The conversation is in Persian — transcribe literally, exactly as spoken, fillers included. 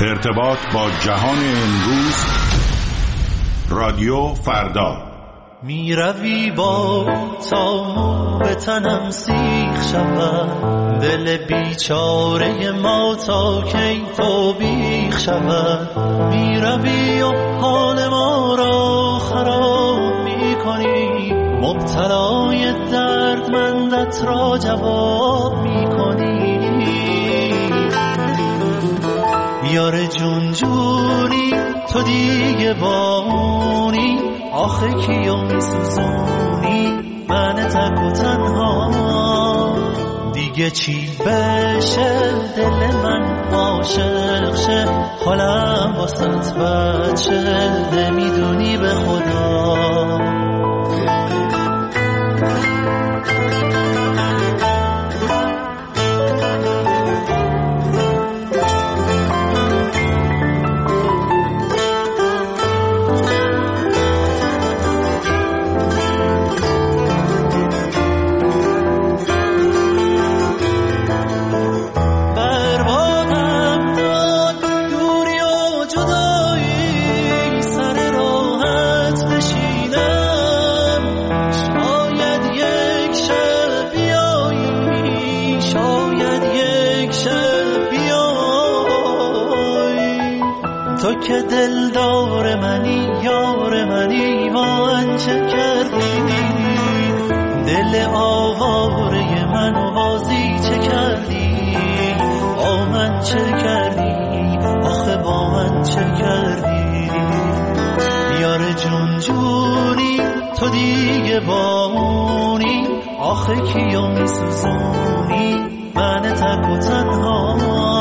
ارتباط با جهان امروز، رادیو فردا. می روی با تا مو به تنم سیخ شود، دل بیچاره ما تا کی تو بیخ شود. می روی و حال ما را خراب می کنی، مبتلای دردمندت را جواب می کنی. یار جون جونی تو دیگه بامونی، آخه کیو می سوزونی من تک و تنها. دیگه چی بشه دل من عاشق شه، حالم واسط بچه نمیدونی به خدا. تو که دلدار منی یار منی، من چه کردی؟ دل آواره من بازی چه کردی؟ با من چه کردی؟ آخه با من چه کردی؟ یار جون جونی تو دیگه بامونی، آخه کیو می سوزونی من تک و تنها.